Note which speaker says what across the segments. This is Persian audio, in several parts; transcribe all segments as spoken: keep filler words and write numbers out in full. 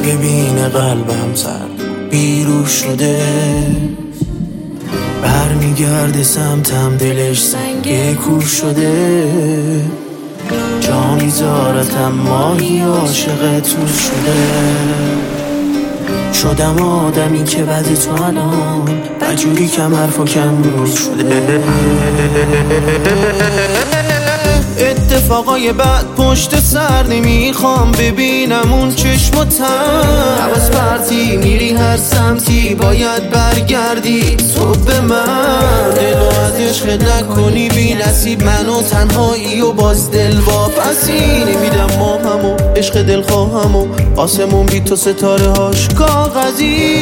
Speaker 1: ببین قلبم سرد بیرو شده، برمیگرده سمتم دلش سنگ کور شده، جا میذارتم ماهی عاشق تو شده، شدم آدمی که بعد تو الان بجوری کم حرف و کم رو شده. اتفاقای بعد پشت سر نمیخوام ببینم اون چشم و تن، حواس پرتی میری هر سمتی باید برگردی تو به من، دلو از عشق نکنی بی نصیب منو تنهایی و باز دل واپسی نمیدم ما همو عشق دل خواهمو آسمون بی تو ستاره هاش کاغذی.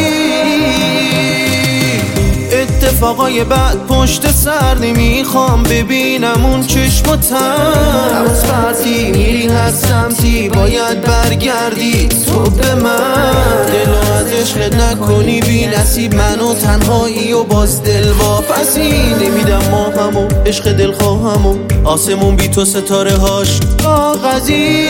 Speaker 1: اتفاقای بعد پشت سر نمیخوام ببینم اون چشم و تن، حواس پرتی میری هر سمتی باید برگردی تو به من، دلو از عشق نکنی بی نصیب منو تنهایی و باز دل واپسی نمیدم ما همو عشق دل خواهمو آسمون بی تو ستاره هاش کاغذی.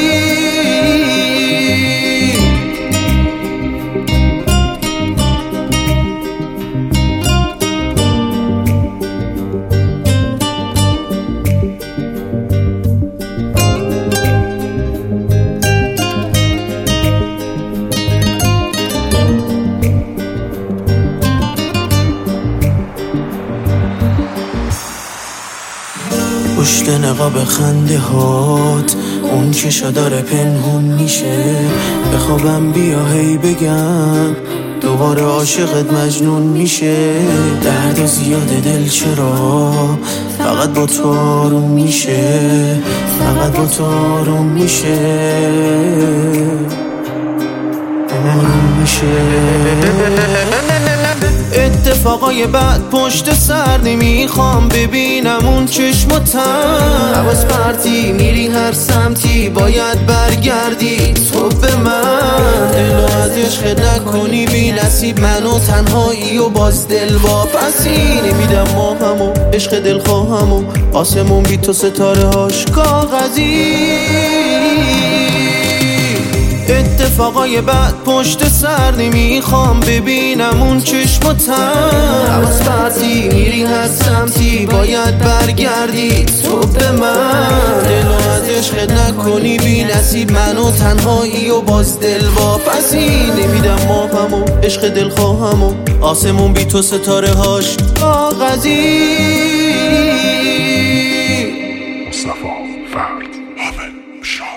Speaker 1: پشت نقاب خنده هات اون چشا داره پنهون میشه، بخوابم بیا هی بگم دوباره عاشقت مجنون میشه، درد زیاد دل چرا فقط با تو آروم میشه، فقط با تو آروم میشه آروم میشه. اتفاقای بعد پشت سر نمیخوام ببینم اون چشم و تن، حواس پرتی میری هر سمتی باید برگردی تو به من، دلو از عشق نکنی بی نصیب منو تنهایی و باز دل واپسی نمیدم ما همو عشق دل خواهمو آسمون بی تو ستاره هاش کاغذی. اتفاقای بعد پشت سر نمیخوام ببینم اون چشم و تن، حواس پرتی میری هر سمتی باید برگردی تو به من، دلو از عشق نکنی بی نصیب منو تنهایی و باز دل واپسی نمیدم ما همو عشق دل خواهمو آسمون بی تو ستاره هاش کاغذی.
Speaker 2: مصطفی فرد حامد شاه.